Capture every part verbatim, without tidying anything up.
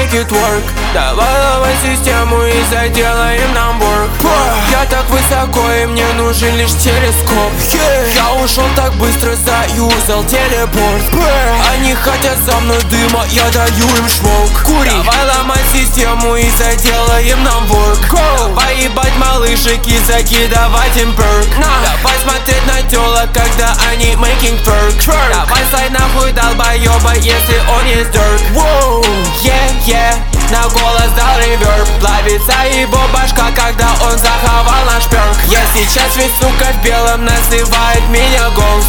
make it work. Давай ломай систему и заделаем нам work. Я так высоко и мне нужен лишь телескоп. Я ушел так быстро, заюзал телепорт. Они хотят за мной дыма, я даю им шмок. Кури. Давай ломать систему и заделаем нам work. Давай ебать малышек и закидывать им перк. Давай смотреть на тёлок, когда они making twerk. Давай слай нахуй долбоёба, если он есть дерк. Yeah, yeah, на голос дал реверб. Плавится его башка, когда он захавал наш перк. Я сейчас весь, сука, в белом, называет меня голос.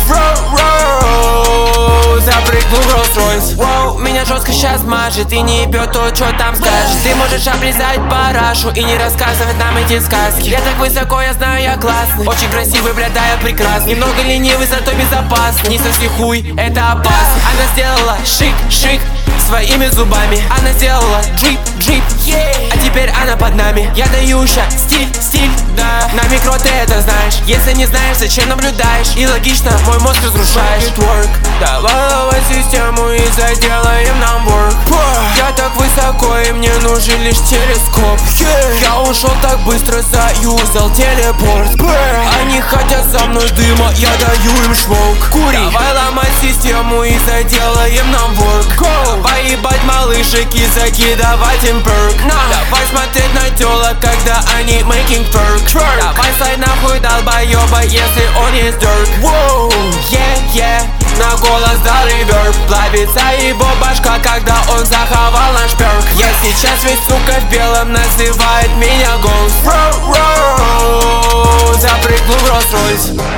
Запрыгну в Rolls-Royce. Воу, меня жестко сейчас мажет и не ебет то, что там скажешь. Ты можешь обрезать парашу и не рассказывать нам эти сказки. Я так высоко, я знаю, я классный. Очень красивый, бля, да, я прекрасный. Немного ленивый, зато безопасный. Не соси хуй, это опасно. Она сделала шик-шик своими зубами. Она сделала дрип-дрип, yeah. А теперь она под нами. Я даю щас стиль, стиль, да. На микро ты это знаешь. Если не знаешь, зачем наблюдаешь? И логично, мой мозг разрушаешь. Давай ломай систему и заделаем нам work. Я так высоко и мне нужен лишь телескоп. Я ушел так быстро, заюзал телепорт. Они хотят за мной дыма, я даю им шмок. Кури. Давай ломать систему и заделаем нам work. Давай ебать малышек и закидывать им перк. Давай смотреть на тёлок, когда они making twerk. Давай слай нахуй долбоёба, если он есть дерк. Yeah, yeah, на голос дал реверб. Плавится его башка, когда он захавал наш перк. Я сейчас весь, сука, в белом, называет меня голос. Запрыгну в Rolls-Royce.